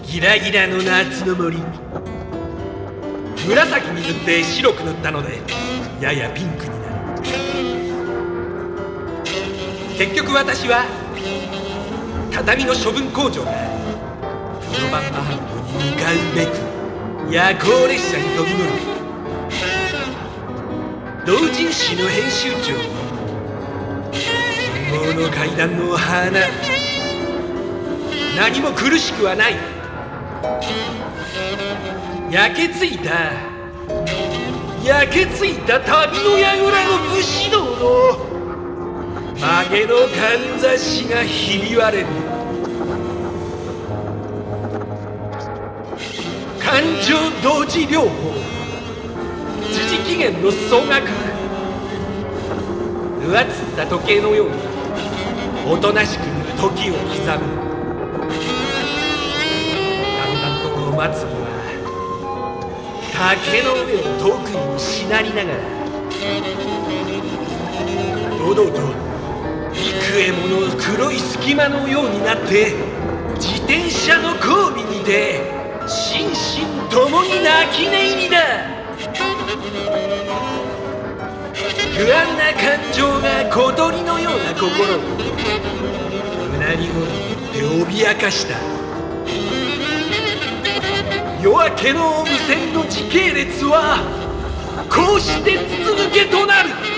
ギラギラの夏の森。紫に塗って白く塗ったのでややピンクになる。結局私は畳の処分工場があるプロバンマハントに向かうべく夜行列車に飛び乗る。同人誌の編集長、本望の階段の花、何も苦しくはない。焼けついた旅の櫓の武士道の曲げのかんざしがひび割れる。感情同時療法、辻起源の総額、上つった時計のようにおとなしく時を刻む。だんだんと待つには竹の上を遠くにしなりながら堂々と幾重もの黒い隙間のようになって自転車の後尾にて心身ともに泣き寝入りだ。不安な感情が小鳥のような心をうなり声によって脅かした。夜明けの無線の時系列はこうして筒抜けとなる。